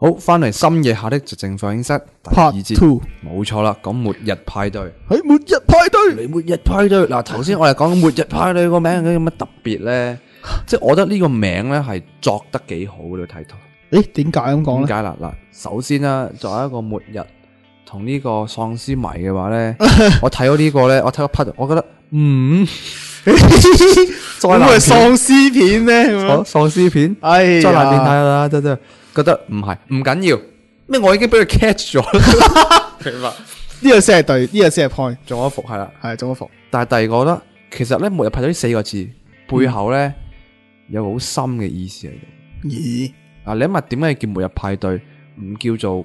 好，翻嚟深夜下的寂靜放映室第二 Part 節， 2 冇錯啦，講末日派對。 喺末日派對， 你末日派對嗱，頭先我哋講末日派對個名有乜特別咧？即係我覺得呢個名咧係作得幾好呢個睇圖。 誒，點解咁講咧？ 點解啦？嗱，首先啦，作為一個末日同呢個喪屍迷嘅話咧，我睇到呢個咧，我睇個 part，我覺得咁係喪屍片咩？ 喪屍片， 哎呀， 災難片睇啦，真覺得唔係唔緊要，咩我已經俾佢 catch 咗啦，明白？ 呢個先係對，呢個先係 point， 中咗伏係啦， 係中咗伏。 但係第二個咧，其實咧末日派對呢4個字背後咧有個好深嘅意思喺度。 咦？ 啊，你諗下點解叫末日派對，唔叫做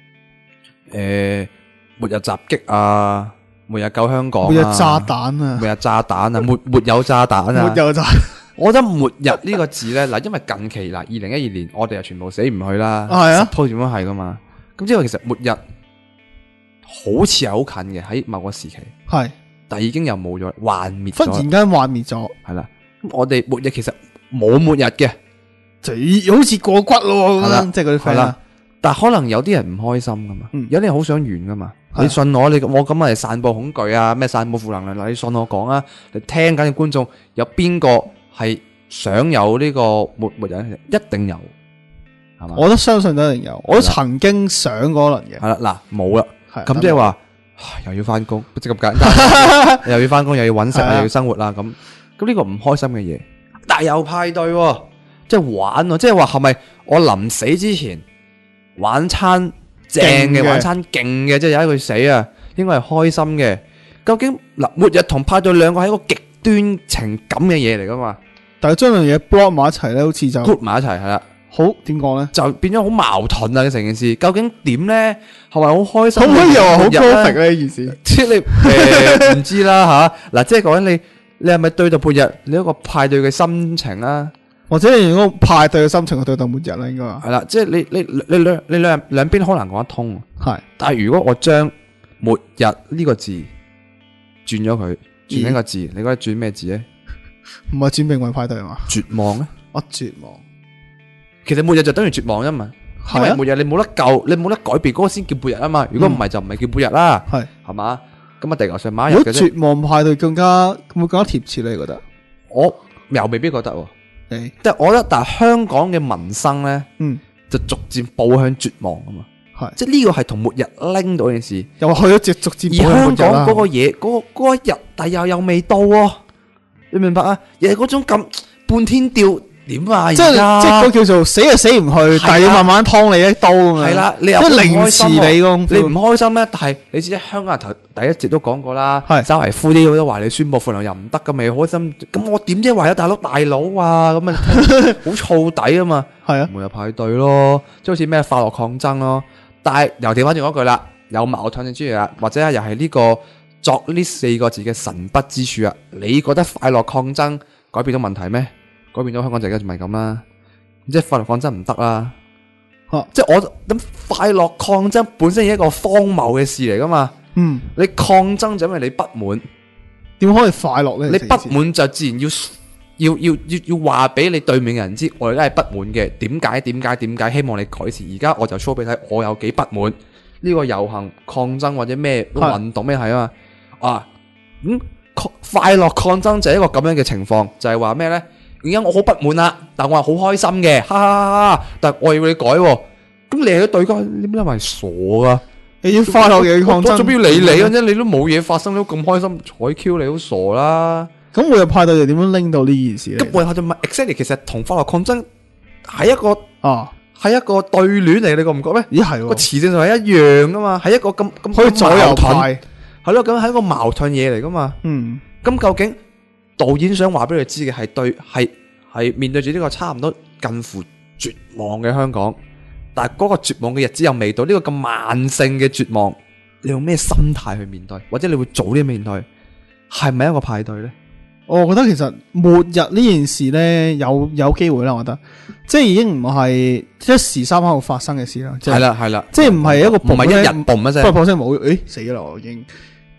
末日襲擊啊，末日救香港啊， 末日炸彈啊， 末日炸彈啊，沒有炸彈啊， 末有炸。 我覺得末日呢個字咧，嗱，因為近期嗱2012年我哋又全部死唔去啦， 係啊 ，suppose 點樣係噶嘛？咁之後其實末日好似係好近嘅喺某個時期， 係但係已經又冇咗，幻滅忽咗， 然間幻滅咗， 係啦。咁我哋末日其實冇末日嘅， 好似過骨咯咁係啦樣，即係嗰啲 friend 啦。 但係可能有啲人唔開心噶嘛，有啲人好想完噶嘛。 係你信我，我咁係散播恐懼啊，咩散播負能量嗱？你信我講啊，你聽緊嘅觀眾有邊個係想有呢個末日？一定有，係嘛？ 我都相信一定有，我都曾經想過輪嘅。 係啦，嗱冇啦， 係咁即係話唉又要翻工，即係咁簡單，又要翻工，又要揾食， 係啊又要生活啦，咁呢個唔開心嘅嘢，但係有派對喎，即係玩喎，即係話係咪我臨死之前玩餐正嘅， 勁嘅玩餐勁嘅，即係有一句死啊，應該係開心嘅。究竟嗱，末日同派對兩個係一個極端情感嘅嘢嚟噶嘛？ 但係將樣嘢 block 埋一齊咧，好似就 group 埋一齊係啦， 好點講咧？ 就變咗好矛盾啊！成件事究竟點咧？係咪好開心？ 可唔可以又話好末日呢 perfect 咧？呢件事即係你唔知啦吓。嗱，即係講緊你係咪對待末日你一個派對嘅心情啊？ 或者你用嗰個派對嘅心情去對待末日啦，應該話係啦，即係你兩邊好難講得通。 係。 但係如果我將末日呢個字轉咗佢，轉一個字，你覺得轉咩字咧？ 唔係轉命運派對嘛？ 絕望咧？ 我絕望。 其實末日就等於絕望啫嘛。因為末日你冇得救，你冇得改變，嗰個先叫末日啊嘛。如果唔係就唔係叫末日啦，係嘛？咁啊地球上買一日如果嘅啫。 絕望派對會更加貼切咧？你覺得？ 我又未必覺得喎。 誒， 即係我覺得，但係香港嘅民生咧，就逐漸步向絕望啊嘛。 係， 即係呢個係同末日拎到件事， 又去咗逐漸而香港嗰個嘢，嗰一日，但又未到喎。你明白啊？又係嗰種咁半天吊點啊？ 即係嗰叫做死又死唔去，但係要慢慢劏你一刀咁樣。 係啦，你又即係凌遲你咁， 你唔開心咧？但係你知香港人頭第一節都講過啦， 係稍為灰啲都話你宣佈負能量又唔得咁，咪開心。咁我點知話有大佬啊咁啊，好燥底啊嘛。 係啊， 末日派對咯，即係好似咩快樂抗爭咯。但係又調翻轉嗰句啦，有矛盾之處啦，或者又係呢個作呢4個字嘅神筆之處啊。你覺得快樂抗爭改變到問題咩？改變咗香港就而家就咪咁啦。即係快樂抗爭唔得啦。即係我諗快樂抗爭本身係一個荒謬嘅事嚟噶嘛。你抗爭就因為你不滿， 點可以快樂咧？ 你不滿就自然要話俾你對面嘅人知，我而家係不滿嘅。點解？希望你改善。而家我就 show 俾你睇，我有幾不滿。呢個遊行抗爭或者咩運動咩係啊嘛。快樂抗爭就係一個咁樣嘅情況，就係話咩咧？而家我好不滿啦，但我係好開心嘅，哈哈哈！但係我要你改，咁你係對家，你乜係傻噶？ 你要快樂嘅抗爭， 我做咩要理你嘅啫？你都冇嘢發生，都咁開心，睬 Q 你好傻啦！ 咁末日派對又點樣拎到呢件事咧？ 咁末日派對咪 exactly 其實同快樂抗爭係一個係一個對聯嚟，你覺唔覺咩？ 咦係， 個詞正就係一樣噶嘛，係一個咁可以左右派， 係咯，咁係一個矛盾嘢嚟噶嘛。咁究竟導演想話俾你知嘅係面對住呢個差唔多近乎絕望嘅香港，但係嗰個絕望嘅日子又未到，呢個咁慢性嘅絕望，你用咩心態去面對，或者你會早啲面對，係咪一個派對咧？ 我覺得其實末日呢件事咧有機會啦，我覺得即係已經唔係一時三刻會發生嘅事啦。係啦， 即係唔係一個唔係一日嘣一聲， 嘣聲冇，死啦我已經。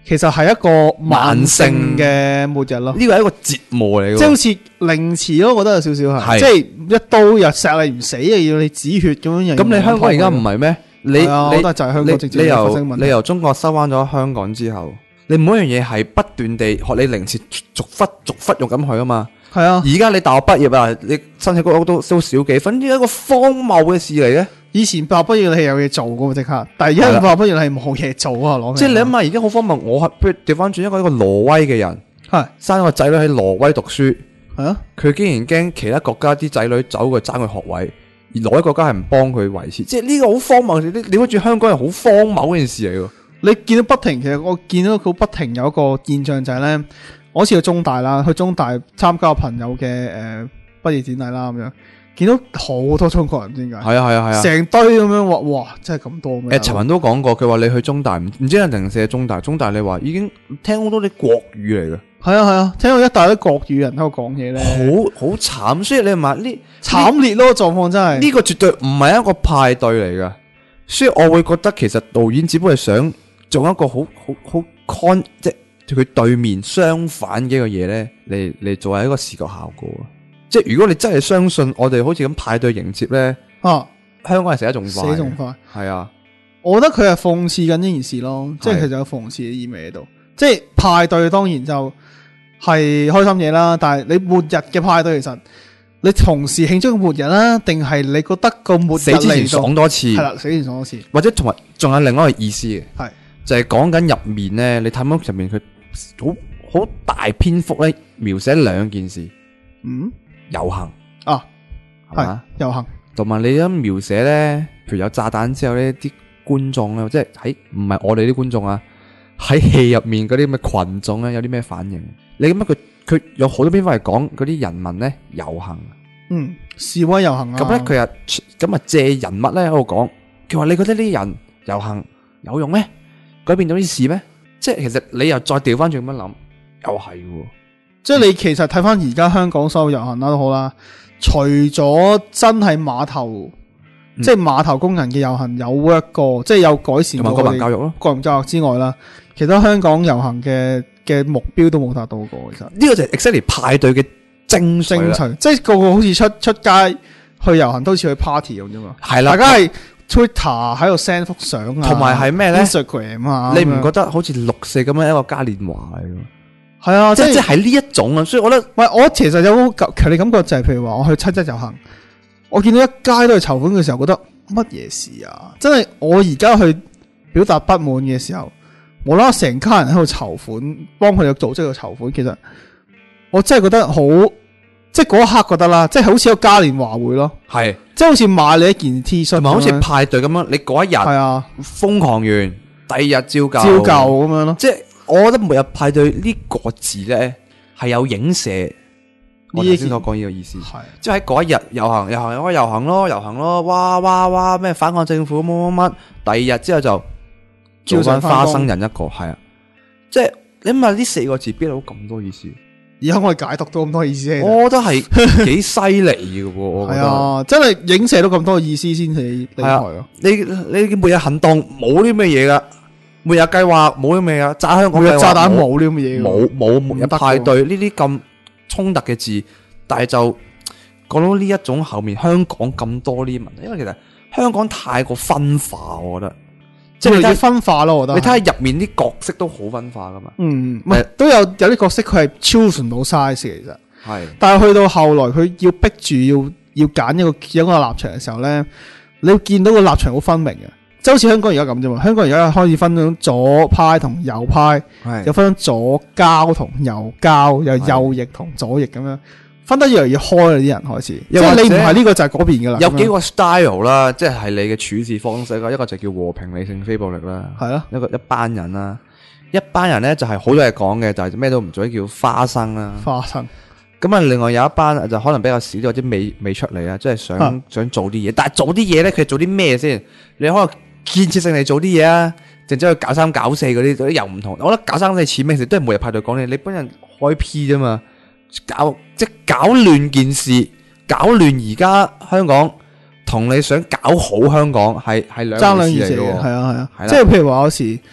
其實係一個慢性嘅末日咯。 呢個係一個折磨嚟嘅， 即係好似凌遲咯，我覺得有少少係，即係一刀又錫你唔死，又要你止血咁樣。 咁你香港而家唔係咩？你我覺得就係香港直接發生問題。 你由中國收翻咗香港之後，你每一樣嘢係不斷地學你凌遲逐忽用咁去啊嘛。 係啊， 而家你大學畢業啊，你申請公屋都少幾分，呢一個荒謬嘅事嚟嘅。 以前大學畢業你係有嘢做噶嘛，即刻，但係而家大學畢業你係冇嘢做啊，攞。 即係你諗下，而家好荒謬。我係譬如調翻轉一個挪威嘅人， 係生個仔女喺挪威讀書， 係啊， 佢竟然驚其他國家啲仔女走去爭佢學位，而挪威國家係唔幫佢維持，即係呢個好荒謬。你好似香港係好荒謬嗰件事嚟㗎。 你見到不停，其實我見到佢不停有一個現象就係咧，我好似去中大啦，去中大參加我朋友嘅畢業典禮啦咁樣。見到好多中國人，點解？係啊， 成堆咁樣話，哇！真係咁多咩？ 陳雲都講過，佢話你去中大唔知係定係中大，中大你話已經聽好多啲國語嚟嘅。 係啊，聽到一大堆國語人喺度講嘢咧， 好慘。所以你話呢慘烈咯，狀況真係呢個絕對唔係一個派對嚟㗎。所以我會覺得其實導演只不過係想做一個好 con， 即係佢對面相反嘅一個嘢咧，嚟做係一個視覺效果。即係如果你真係相信我哋好似咁派對迎接咧，香港係死得仲快， 死仲快。 係啊， 我覺得佢係諷刺緊呢件事咯，即係其實有諷刺嘅意味喺度。即係派對當然就係開心嘢啦，但係你末日嘅派對其實你同時慶祝個末日啦，定係你覺得個末日死之前爽多次， 係啦，死之前爽多次， 或者同埋仲有另外一個意思嘅， 係就係講緊入面咧，你睇翻入面佢好大篇幅咧描寫兩件事，遊行啊， 係嘛？ 遊行， 同埋你一描寫咧，譬如有炸彈之後呢啲觀眾咧，即係喺唔係我哋啲觀眾啊，喺戲入面嗰啲咩群眾咧，有啲咩反應？你咁佢有好多篇幅係講嗰啲人民咧遊行， 示威遊行啊。 咁咧佢又咁啊借人物咧喺度講，佢話你覺得呢啲人遊行有用咩？改變到啲事咩？即係其實你又再調翻轉咁樣諗，又係喎。 即係你其實睇翻而家香港所有遊行啦都好啦，除咗真係碼頭，即係碼頭工人嘅遊行有 work 過，即係有改善過國民教育咯， 國民教育之外啦，其他香港遊行嘅目標都冇達到過。其實呢個就係 exactly 派對嘅精髓， 即係個個好似出街去遊行都好似去 party 咁啫嘛。 係啦， 大家係 Twitter 喺度 send 幅相啊， 同埋係咩咧 ？Instagram 啊， 你唔覺得好似6·4咁樣一個嘉年華嚟？ 係啊，即係呢一種啊，所以我覺得， 喂，我其實有強烈感覺就係，譬如話我去7·1遊行，我見到一街都係籌款嘅時候，覺得乜嘢事啊？真係我而家去表達不滿嘅時候，無啦啦成家人喺度籌款，幫佢哋組織去籌款，其實我真係覺得好，即係嗰一刻覺得啦，即係好似一個嘉年華會咯， 係， 即係好似買你一件 T 恤， 同埋好似派對咁樣，你嗰一日係啊瘋狂完，第二日照舊咁樣咯， 即係。我覺得每日派對呢個字咧係有影射我頭先所講呢個意思，即係喺嗰一日遊行咯，哇咩反抗政府乜，第二日之後就做翻花生人一個，係啊，即係你諗下呢4個字邊度咁多意思？ 而家我哋解讀到咁多意思， 我覺得係幾犀利嘅喎，我覺得係啊，真係影射到咁多意思先至厲害咯。 你每日行動冇啲咩嘢噶。每日計劃冇啲咩啊，炸香港每日炸彈冇啲咁嘅嘢， 冇日派對呢啲咁衝突嘅字，但係就講到呢一種後面香港咁多呢啲問題，因為其實香港太過分化，我覺得即係分化咯。我覺得你睇下入面啲角色都好分化噶嘛， 唔係都有啲角色佢係超唔到 size 其實係， 但係去到後來佢要逼住要揀一個立場嘅時候咧，你會見到個立場好分明嘅。就好似香港而家咁啫嘛，香港而家開始分咗左派同右派，又分咗左膠同右膠，又右翼同左翼咁樣，分得越嚟越開啦啲人開始。即係你唔係呢個就係嗰邊噶啦。 有幾個 style 啦，即係你嘅處事方式啦，一個就叫和平理性非暴力啦， 係咯， 一班人啦，一班人咧就係好多嘢講嘅，就係咩都唔做，叫花生啦。 花生。 咁啊，另外有一班就可能比較少，或者未出嚟啊，即係想做啲嘢，但係做啲嘢咧，佢做啲咩先？你可能建設性嚟做啲嘢啊，淨係去搞3搞4嗰啲又唔同。我覺得搞3搞4似咩事都係每日派對講你班人開 P 啫嘛，即係搞亂件事，搞亂而家香港同你想搞好香港係兩件事嚟嘅。 係啊，即係譬如話有時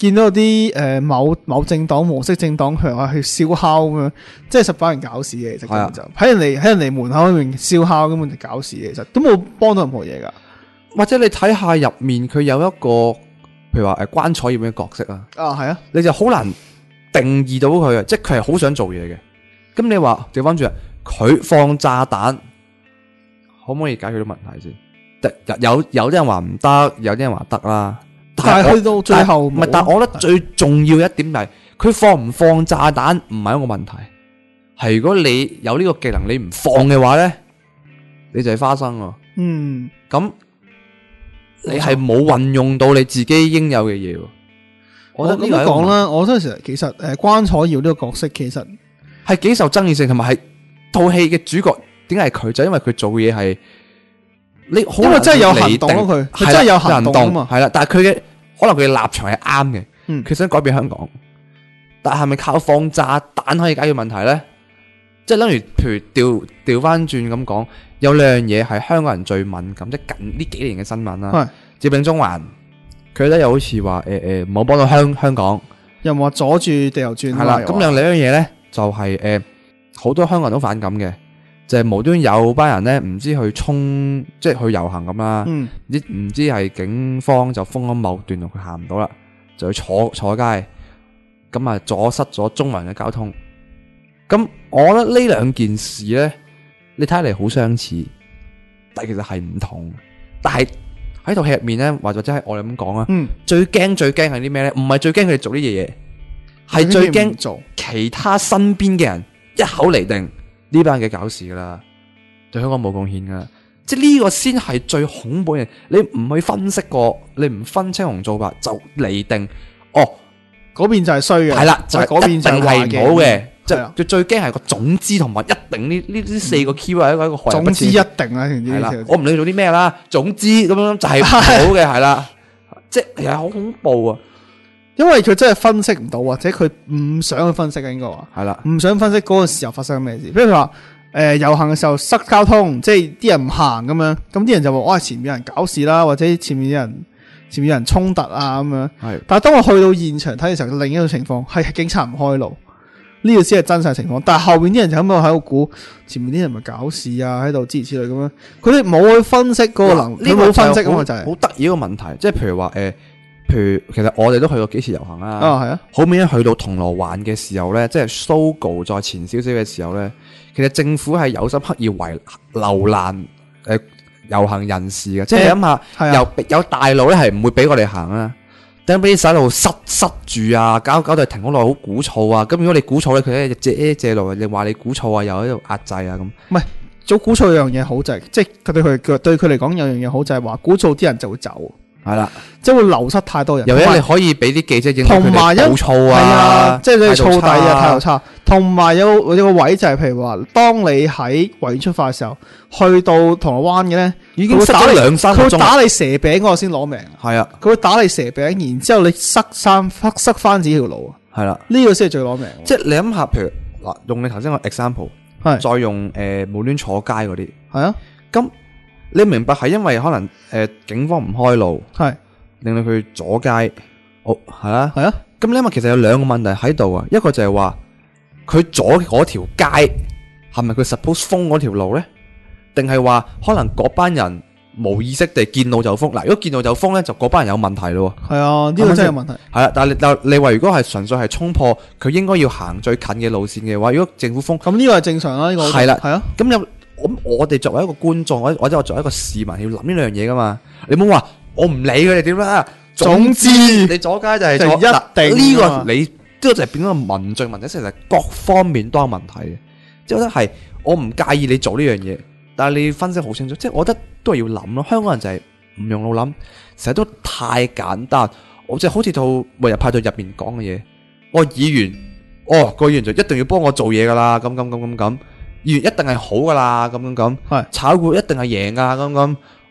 見到啲某政黨黃色政黨，譬如話去燒烤咁樣，即係實把人搞事嘅，其實根本就喺人哋門口裏面燒烤，根本就搞事嘅，其實都冇幫到任何嘢噶。 或者你睇下入面佢有一個，譬如話關楚耀嘅角色啊， 係啊， 你就好難定義到佢啊，即係佢係好想做嘢嘅。咁你話調翻轉，佢放炸彈可唔可以解決到問題先？有啲人話唔得，有啲人話得啦。 但係去到最後唔係， 但係我覺得最重要一點係佢放唔放炸彈唔係一個問題，係如果你有呢個技能你唔放嘅話咧，你就係花生啊。咁你係冇運用到你自己應有嘅嘢。我覺得呢個講啦，我嗰時其實關楚耀呢個角色其實係幾受爭議性，同埋係套戲嘅主角點解係佢？就因為佢做嘢係你好，因為真係有行動咯，佢真係有行動啊嘛，係啦。但係佢嘅可能佢嘅立場係啱嘅，佢想改變香港，但係咪靠放炸彈可以解決問題咧？即係等於譬如調翻轉咁講，有兩樣嘢係香港人最敏感，即係近呢幾年嘅新聞啦。佔領中環，佢咧又好似話唔好幫到香港， 又冇話阻住地球轉。 係啦，咁有兩樣嘢咧，就係好多香港人都反感嘅，就係無端有班人咧唔知去衝，即係去遊行咁啦。唔知係警方就封咗某段路，佢行唔到啦，就去坐街，咁啊阻塞咗中環嘅交通。咁我覺得呢兩件事咧，你睇嚟好相似，但其實係唔同。但係喺套戲入面咧，或者係我哋咁講啊，最驚係啲咩咧？唔係最驚佢哋做呢啲嘢，係最驚做其他身邊嘅人一口嚟定呢班嘅搞事噶啦，對香港冇貢獻噶，即係呢個先係最恐怖嘅。你唔去分析過，你唔分青紅皂白就嚟定， 嗰邊就係衰嘅， 係啦，就係嗰邊就係唔好嘅。就最驚係個總之同埋一定呢四個 key 係一個害人不淺。總之一定啦，係啦，我唔理做啲咩啦，總之咁樣就係唔好嘅，係啦，即係其實好恐怖啊！ 因為佢真係分析唔到，或者佢唔想去分析嘅，應該話係啦，唔想分析嗰個時候發生咩事。譬如話遊行嘅時候塞交通，即係啲人唔行咁樣，咁啲人就話哇前面有人搞事啦，或者前面有人衝突啊咁樣。係，但係當我去到現場睇嘅時候，另一種情況係警察唔開路。呢個先係真實情況，但係後面啲人就咁喺度估，前面啲人咪搞事啊，喺度諸如此類咁樣，佢哋冇去分析嗰個能力，佢冇分析咁嘛，就係好得意一個問題。即係譬如話譬如其實我哋都去過幾次遊行啦，係啊，好明顯去到銅鑼灣嘅時候咧，即係 Sogo 再前少少嘅時候咧，其實政府係有心刻意留難遊行人士嘅，即係你諗下，有大路咧係唔會俾我哋行啊。等俾啲細路塞住啊，搞到停好耐，好鼓噪啊！咁如果你鼓噪咧，佢咧借路，你話你鼓噪啊，又喺度壓制啊咁。唔係做鼓噪有樣嘢好就係，即係佢對佢嚟講有樣嘢好就係話鼓噪啲人就會走。係啦，即係會流失太多人。又或者你可以俾啲記者影到佢哋鼓噪啊，即係你燥底啊，態度差。同埋有個位就係譬如話，當你喺維園出發嘅時候，去到銅鑼灣嘅咧，已經塞咗2-3個鐘。佢會打你蛇餅嗰個先攞命。係啊，佢會打你蛇餅，然之後你塞翻自己條路啊。係啦，呢個先係最攞命。即係你諗下，譬如嗱，用你頭先個 example，再用無端坐街嗰啲。係啊，咁。你明白係因為可能警方唔開路，係令到佢阻街，係啦，係啊。咁你因為其實有兩個問題喺度啊，一個就係話佢阻嗰條街係咪佢 suppose 封嗰條路咧？定係話可能嗰班人無意識地見路就封？嗱，如果見路就封咧，就嗰班人有問題咯。係啊，呢個真係有問題。係啦，但係你話如果係純粹係衝破佢應該要行最近嘅路線嘅話，如果政府封，咁呢個係正常啦。呢個係啦，係啊。咁我哋作為一個觀眾，或者我作為一個市民，要諗呢兩樣嘢噶嘛？你唔好話我唔理佢哋點啦。總之你阻街就係一定呢個你呢個就係變咗個民罪問題，其實各方面都有問題嘅。即係我覺得係我唔介意你做呢樣嘢，但係你要分析好清楚。即係我覺得都係要諗咯。香港人就係唔用腦諗，成日都太簡單。我就好似套末日派對入面講嘅嘢，我議員個議員就一定要幫我做嘢噶啦，咁。議員一定係好噶啦，咁，炒股一定係贏噶，咁。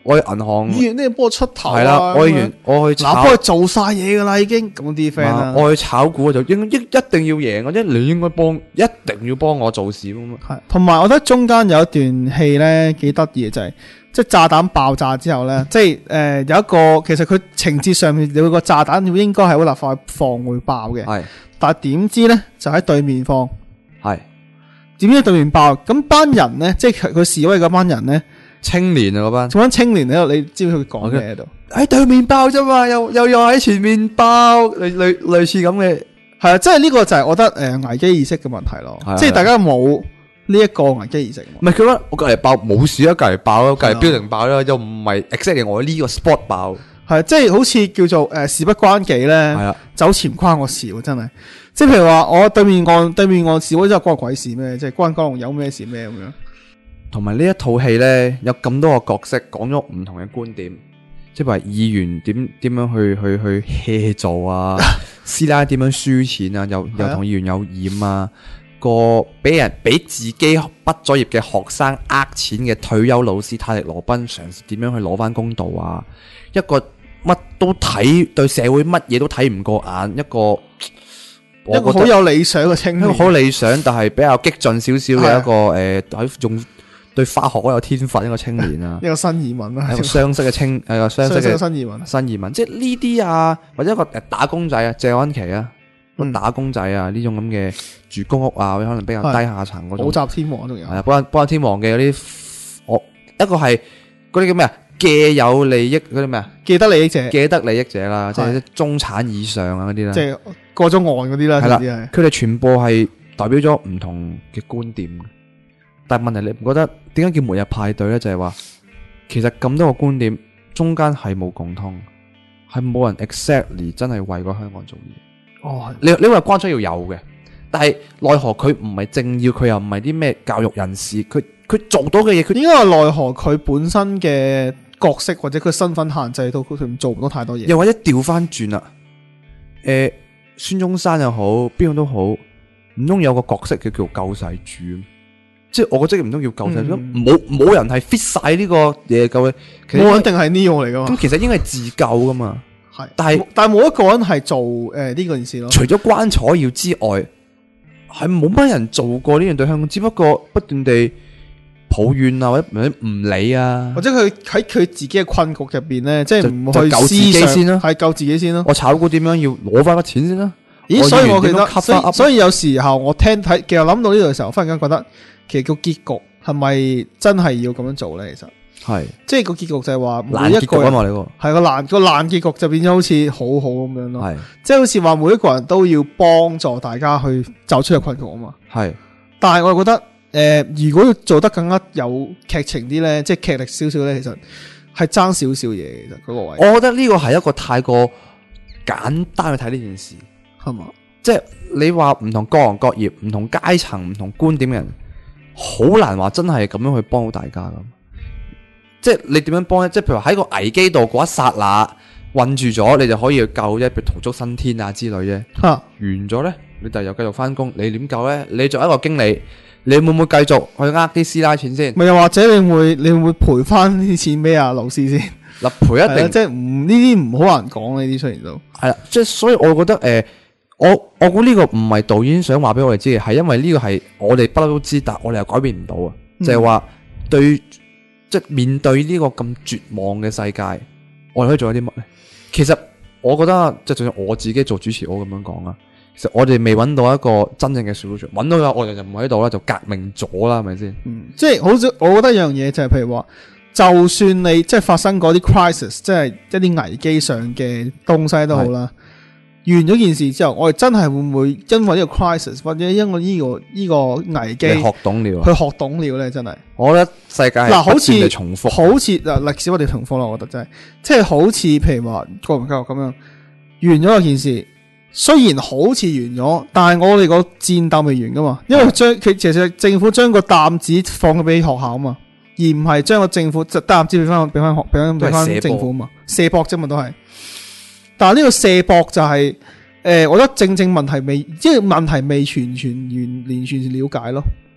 我去銀行， 議員都要幫我出頭係啦，我去嗱，幫佢做晒嘢噶啦，已經咁啲 friend 啦。 我去炒股就一定要贏，或者你應該一定要幫我做事咁啊。 係，同埋我覺得中間有一段戲咧幾得意嘅，就係即係炸彈爆炸之後咧，即係有一個其實佢情節上面有個炸彈應該係喺立法放會爆嘅， 係， 但係點知咧就喺對面放， 係點知對面爆，咁班人咧即係佢示威嗰班人咧。 青年啊嗰班， 做緊青年喺度，你知唔知佢講咩喺度？ 喺對面爆啫嘛，又喺前面爆，類似咁嘅， 係啊，即係呢個就係我覺得危機意識嘅問題咯，即係大家冇呢一個危機意識。 唔係佢話我隔籬爆冇事啊，隔籬爆咯，隔籬標定爆啦，又唔係 exactly 我呢個 spot 爆， 係即係好似叫做事不關己咧，係啊，走前關我事喎，真係。即係譬如話我對面岸示威之後關我鬼事咩？即係關九龍有咩事咩咁樣？ 同埋呢一套戲咧，有咁多個角色講咗唔同嘅觀點，即係話議員點樣去 hea 做啊，師奶點樣輸錢啊，又同議員有染啊，個俾自己畢咗業嘅學生呃錢嘅退休老師泰迪羅賓嘗試點樣去攞翻公道啊，一個乜都睇對社會乜嘢都睇唔過眼，一個好有理想嘅青年， 一個好理想但係比較激進少少嘅一個喺用。對化學好有天分一個青年啊， 一個新移民啊， 一個雙色嘅雙色嘅新移民，即係呢啲啊，或者一個打工仔啊，謝安琪啊，打工仔啊，呢種咁嘅住公屋啊，或者可能比較低下層嗰種， 補習天王仲有， 係啊，補習天王嘅嗰啲，一個係嗰啲叫咩啊？既有利益嗰啲咩啊？ 既得利益者， 既得利益者啦，即係中產以上啊嗰啲啦， 即係過咗岸嗰啲啦， 係啦，佢哋全部係代表咗唔同嘅觀點。但係問題你唔覺得點解叫末日派對咧？就係話其實咁多個觀點中間係冇共通，係冇人 exactly 真係為個香港做嘢。 哦， 你話關出要有嘅，但係奈何佢唔係政要，佢又唔係啲咩教育人士，佢做到嘅嘢，佢應該係奈何佢本身嘅角色或者佢身份限制到佢做唔到太多嘢。 又或者調翻轉啦，孫中山又好，邊個都好，唔通有個角色叫救世主？即係我個職業唔通叫救世主？冇人係 fit 晒呢個嘢救嘅， 冇一定係 Neo 嚟噶嘛？ 咁其實應該係自救噶嘛？ 係， 但係冇一個人係做呢件事咯。 除咗關楚耀之外，係冇乜人做過呢樣對香港，只不過不斷地抱怨啊，或者唔理啊， 或者佢喺佢自己嘅困局入邊咧，即係唔去救自己先啦， 係救自己先咯。 我炒股點樣要攞翻筆錢先啦？ 咦，所以我記得，所以有時候我睇，其實諗到呢度嘅時候，忽然間覺得，其實個結局係咪真係要咁樣做咧？其實係，即係個結局就係話每一個人係個爛結局就變咗好似好好咁樣咯。係，即係好似話每一個人都要幫助大家去走出個困局啊嘛。係，但係我覺得如果要做得更加有劇情啲咧，即係劇力少少咧，其實係爭少少嘢。其實嗰個位，我覺得呢個係一個太過簡單去睇呢件事。係嘛？即係你話唔同各行各業、唔同階層、唔同觀點嘅人，好難話真係咁樣去幫到大家咁。即係你點樣幫咧？即係譬如喺個危機度嗰一剎那困住咗，你就可以去救啫，譬如逃出生天啊之類啫。完咗咧，你第日又繼續翻工，你點救咧？你作為一個經理，你會唔會繼續去呃啲師奶錢先？咪又或者你會賠翻啲錢俾阿老師先？嗱，賠一定即係唔呢啲唔好難講呢啲，雖然都係啦。即係所以我覺得我估呢個唔係導演想話俾我哋知嘅，係因為呢個係我哋不嬲都知，但我哋又改變唔到啊。就係話即係面對呢個咁絕望嘅世界，我哋可以做一啲乜咧？其實我覺得即係就算我自己做主持，我咁樣講啊，其實我哋未揾到一個真正嘅 solution， 揾到嘅我哋就唔喺度啦，就革命咗啦，係咪先？即係好似我覺得一樣嘢就係譬如話，就算你即係發生嗰啲 crisis， 即係一啲危機上嘅東西都好啦。完咗件事之後，我哋真係會唔會因為呢個 crisis 或者因為呢個危機學懂了，去學懂了咧？真係，我覺得世界係不斷地重複，好似歷史我哋重複啦。我覺得真係，即係好似譬如話國民教育咁樣，完咗件事，雖然好似完咗，但係我哋個戰鬥未完噶嘛，因為其實政府將個擔子放咗俾學校啊嘛，而唔係將個政府擔子俾翻政府啊嘛，卸膊啫嘛都係。但係呢個卸膊就係我覺得正問題未，即係問題未完全了解咯。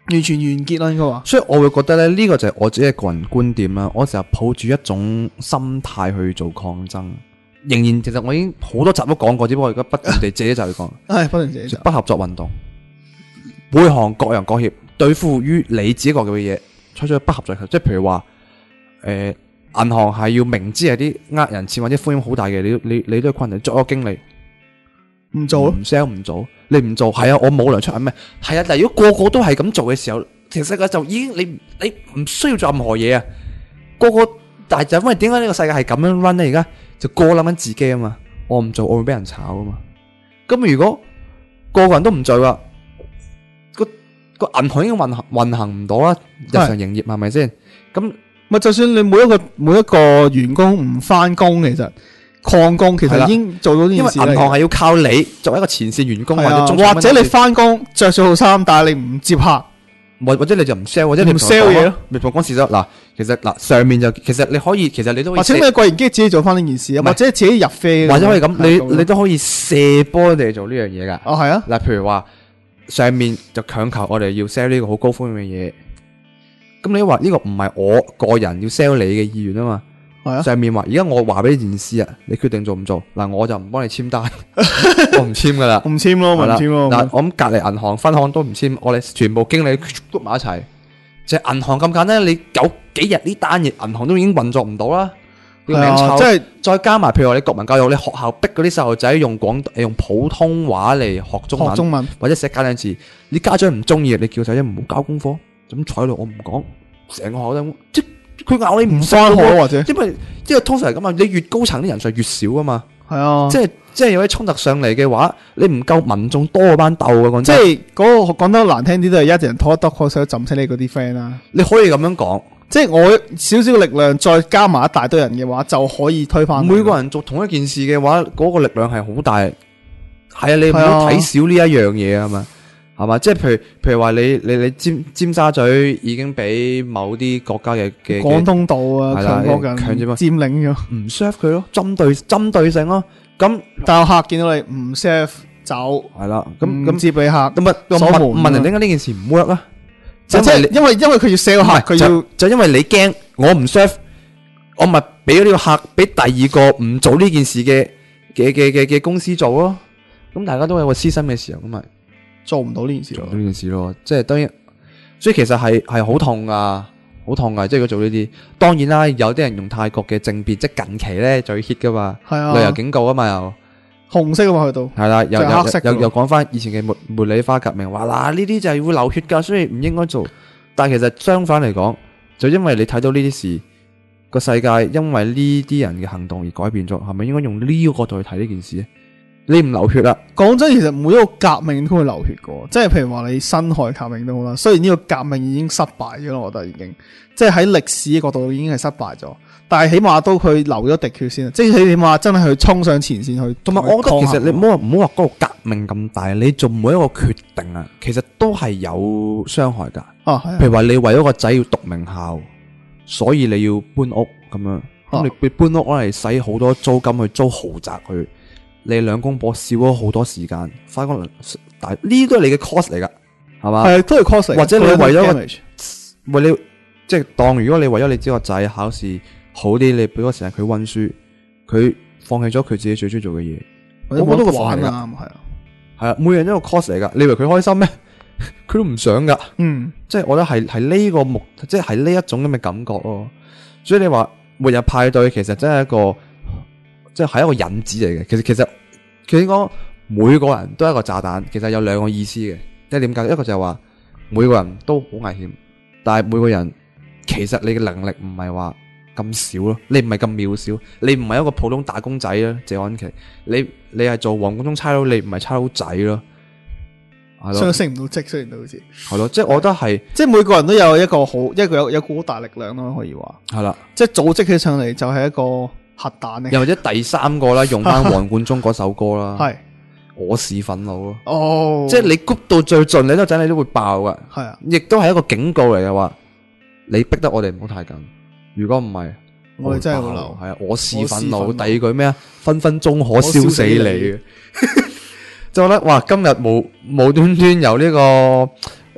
完全完結啦，應該話。 所以我會覺得咧，呢個就係我自己嘅個人觀點啦。我成日抱住一種心態去做抗爭，仍然其實我已經好多集都講過，只不過而家不斷地借一集去講。 係不斷借不合作運動，每行各樣各業對付於你自己國嘅嘢，採取不合作，即係譬如話，銀行係要明知係啲呃人錢或者風險好大嘅，你都係困難。作為一個經理， 唔做咯， 唔 sell 唔做，你唔做係啊，我冇糧出係咩？係啊，但係如果個個都係咁做嘅時候，其實世界就已經你唔需要做任何嘢啊。個個但係就因為點解呢個世界係咁樣 run 咧？而家就個諗緊自己啊嘛，我唔做我會俾人炒啊嘛。咁如果個人都唔做啊，個銀行已經運行唔到啦，日常營業係咪先？咁咪就算你每一個員工唔翻工，其實曠工其實已經做到呢件事。 因為銀行係要靠你作為一個前線員工或者你翻工着咗套衫，但係你唔接客， 或者你就唔 sell， 或者你唔 sell 嘢咯。 你同我講事實嗱，其實上面就其實你可以，其實你都可以。 或者你櫃員機自己做翻呢件事啊，或者自己入飛， 或者可以咁，你都可以射波你做呢樣嘢噶。 哦，係啊。 嗱，譬如話上面就強求我哋要 sell 呢個好高風險嘅嘢，咁你話呢個唔係我個人要 sell 你嘅意願啊嘛。係啊。上面話而家我話俾你件事啊，你決定做唔做？嗱，我就唔幫你簽單，我唔簽噶啦， 唔簽咯，唔簽咯。 嗱，我諗隔籬銀行分行都唔簽，我哋全部經理捉埋一齊。就係銀行咁簡單，你有幾日呢單嘢，銀行都已經運作唔到啦。即係再加埋，譬如話你國民教育，你學校逼嗰啲細路仔用普通話嚟學中文，或者寫簡單字，你家長唔中意，你叫細仔唔好交功課，咁坐喺度我唔講，成個學校都即佢咬你唔翻學或者，因為通常係咁啊，你越高層啲人數越少啊嘛。係啊，即係有啲衝突上嚟嘅話，你唔夠民眾多嗰班鬥嘅講真。即係嗰個講得難聽啲都係一人拖一篤，可想浸死你嗰啲 friend 啦。 你可以咁樣講， 即係我少少嘅力量再加埋一大堆人嘅話，就可以推翻。 每個人做同一件事嘅話，嗰個力量係好大。係啊，你唔好睇少呢一樣嘢啊嘛，係嘛？即係譬如話你尖沙咀已經俾某啲國家嘅廣東道啊強國人佔領咗， 唔 serve 佢咯，針對性咯。咁但係客見到你唔 serve 走， 係啦，咁接俾客， 咁問人點解呢件事唔 work 啊？ 即係因為佢要 sell 客，佢要就因為你驚我唔 serve，我咪俾咗呢個客俾第二個唔做呢件事嘅公司做咯。咁大家都有個私心嘅時候，咁咪做唔到呢件事咯。 呢件事咯，即係當然，所以其實係好痛噶，好痛噶。即係佢做呢啲，當然啦，有啲人用泰國嘅政變，即係近期咧最 hit 噶嘛，旅遊警告啊嘛又。 紅色啊嘛去到， 係啦，又講翻以前嘅茉莉花革命，話嗱呢啲就係會流血噶，所以唔應該做。但係其實相反嚟講，就因為你睇到呢啲事，個世界因為呢啲人嘅行動而改變咗，係咪應該用呢個角度去睇呢件事咧？你唔流血啦， 講真，其實每一個革命都會流血過，即係譬如話你辛亥革命都好啦。雖然呢個革命已經失敗咗啦，我覺得已經，即係喺歷史嘅角度已經係失敗咗。但係起碼都佢流咗滴血先，即係起碼真係去衝上前線去。同埋我覺得其實你唔好話嗰個革命咁大，你做每一個決定啊，其實都係有傷害噶。譬如話你為咗個仔要讀名校，所以你要搬屋咁樣，咁你搬屋攞嚟使好多租金去租豪宅去，你兩公婆少咗好多時間翻工，但係呢都係你嘅 cost 嚟噶，係嘛？係都係 cost 嚟。或者你為咗你即係當如果你為咗你知個仔考試好啲，你俾個時間佢溫書，佢放棄咗佢自己最中意做嘅嘢，我都個反啊，係啊，每樣都一個 cost 嚟噶。你以為佢開心咩？佢都唔想噶。即係我覺得係呢個即係呢一種咁嘅感覺咯。所以你話末日派對其實真係一個，即係一個引子嚟嘅。其實佢講每個人都係一個炸彈，其實有兩個意思嘅。即係點解？一個就係話每個人都好危險，但係每個人其實你嘅能力唔係話咁少咯，你唔係咁渺小，你唔係一個普通打工仔啦，謝安琪，你係做黃貫中差佬，你唔係差佬仔咯，係咯， 所以升唔到職，雖然都好似係咯，即係我覺得係，即係每個人都有一個好有股好大力量咯，可以話係啦， 即係組織起上嚟就係一個核彈咧， 又或者第三個啦，用翻黃貫中嗰首歌啦，係我是憤怒咯，即係你谷到最盡，你都陣你都會爆噶，係啊，亦都係一個警告嚟嘅話，你逼得我哋唔好太緊。如果唔係， 我哋真係好流。 係啊，我是憤怒。第二句咩啊？分分鐘可燒死你嘅。就覺得哇，今日無端端由呢個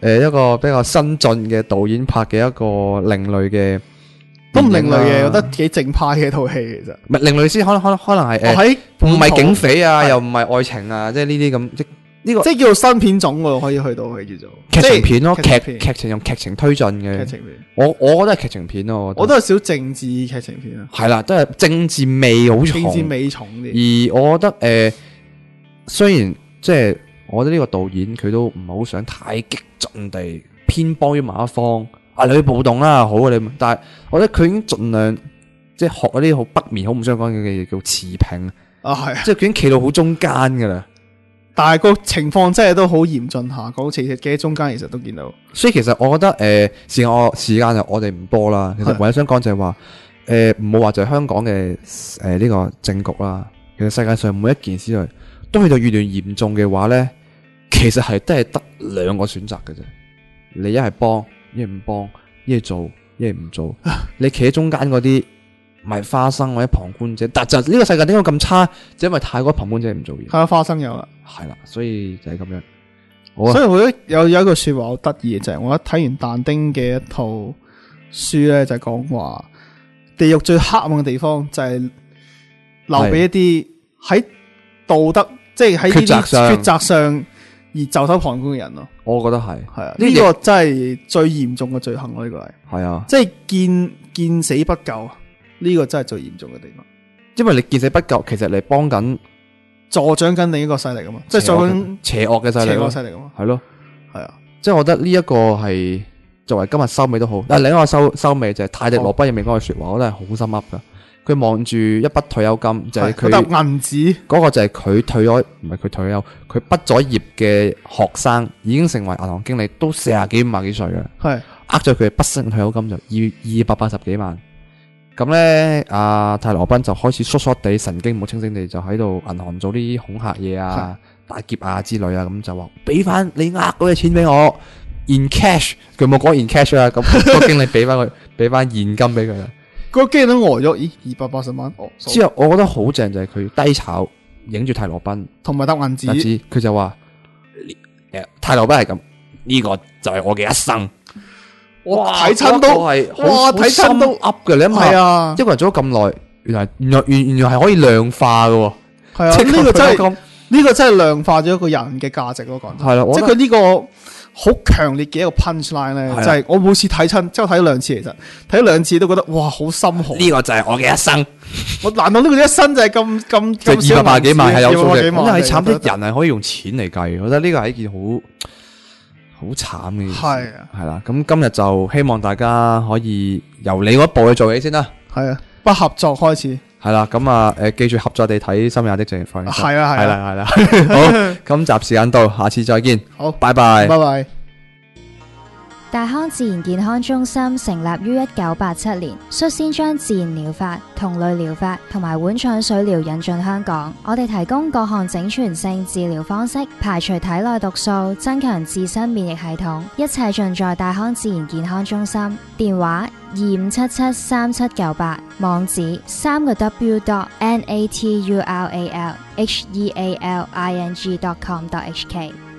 一個比較新進嘅導演拍嘅一個另類嘅。 都唔另類嘅，覺得幾正派嘅套戲其實。 唔係另類先，可能係喺唔係警匪啊，又唔係愛情啊，即係呢啲咁呢個即係叫做新片種喎，可以去到佢叫做劇情片咯， 劇情用劇情推進嘅劇情片。 我覺得係劇情片咯， 我都係少政治劇情片啊。 係啦，都係政治味好重， 政治味重啲。 而我覺得雖然即係我覺得呢個導演佢都唔係好想太激進地偏幫於某一方。你去暴動啦，好啊你，但係我覺得佢已經盡量即係學嗰啲好北面好唔相關嘅嘢叫持平啊，係， 即係佢已經企到好中間噶啦。 但係個情況真係都好嚴峻下，好似企喺中間，其實都見到。 所以其實我覺得時間就我哋唔多啦。其實唯一想講就係話唔好話就係香港嘅呢個政局啦。其實世界上每一件事都去到越嚟越嚴重嘅話咧，其實係都係得兩個選擇嘅啫。你一係幫。一係唔幫，一係做，一係唔做。你企喺中間嗰啲，唔係花生或者旁觀者。但就呢個世界點解咁差？就因為太多旁觀者唔做嘢。 係啊，花生有啦， 係啦，所以就係咁樣。 所以我覺得有一句說話好得意嘅，就係我一睇完但丁嘅一套書咧，就係講話地獄最黑暗嘅地方就係留俾一啲喺道德，即係喺呢啲抉擇上而袖手旁觀嘅人咯。 我覺得係啊，呢個真係最嚴重嘅罪行咯，呢個係啊， 即係見死不救，呢個真係最嚴重嘅地方。 因為你見死不救，其實你幫緊助長緊另一個勢力啊嘛，即係助緊邪惡嘅勢力， 啊嘛， 係咯， 係啊， 即係我覺得呢一個係作為今日收尾都好，但係另一個收尾就係泰迪羅賓入面嗰句說話，我覺得係好心噏噶。佢望住一筆退休金，就係佢銀紙， 嗰個就係佢退咗，唔係佢退休，佢畢咗業嘅學生，已經成為銀行經理，都40幾50幾歲嘅， 係呃咗佢畢生退休金就280幾萬。咁咧，阿泰羅賓就開始疏疏地神經唔好清醒地，就喺度銀行做啲恐嚇嘢啊、打劫啊之類啊，咁就話俾翻你呃嗰啲錢俾我 in cash， 佢冇講 in cash 啊，咁個經理俾翻佢，俾翻現金俾佢啦。 個經理都呆咗，咦，280萬？哦， 之後我覺得好正就係佢低炒影住泰羅賓，同埋得銀紙， 佢就話泰羅賓係咁，呢個就係我嘅一生。 哇！睇親都係，哇！睇親都噏嘅，你諗下，係啊，一個人做咗咁耐，原來係可以量化嘅， 係啊，呢個真係量化咗一個人嘅價值咯，講真。係啦，即係佢呢個好強烈嘅一個 punchline 咧，就係我每次睇親，即係我睇咗2次，其實睇咗2次都覺得哇，好心寒。呢個就係我嘅一生。我難道呢個一生就係咁就280幾萬係有數嘅？咁係慘啲人係可以用錢嚟計，我覺得呢個係一件好慘嘅，係啦，咁今日就希望大家可以由你嗰一步去做起先啦。係啊，不合作開始。係啦，咁啊，記住合作地睇《深夜的正義放映室》。係啊，係啦。好，今集時間到，下次再見。好，拜拜。拜拜。 大康自然健康中心成立於1987年，率先將自然療法、同類療法同埋碗腸水療引進香港。我哋提供各項整全性治療方式，排除體內毒素，增強自身免疫系統，一切盡在大康自然健康中心。電話25773798，網址3w.natural healing.com.hk。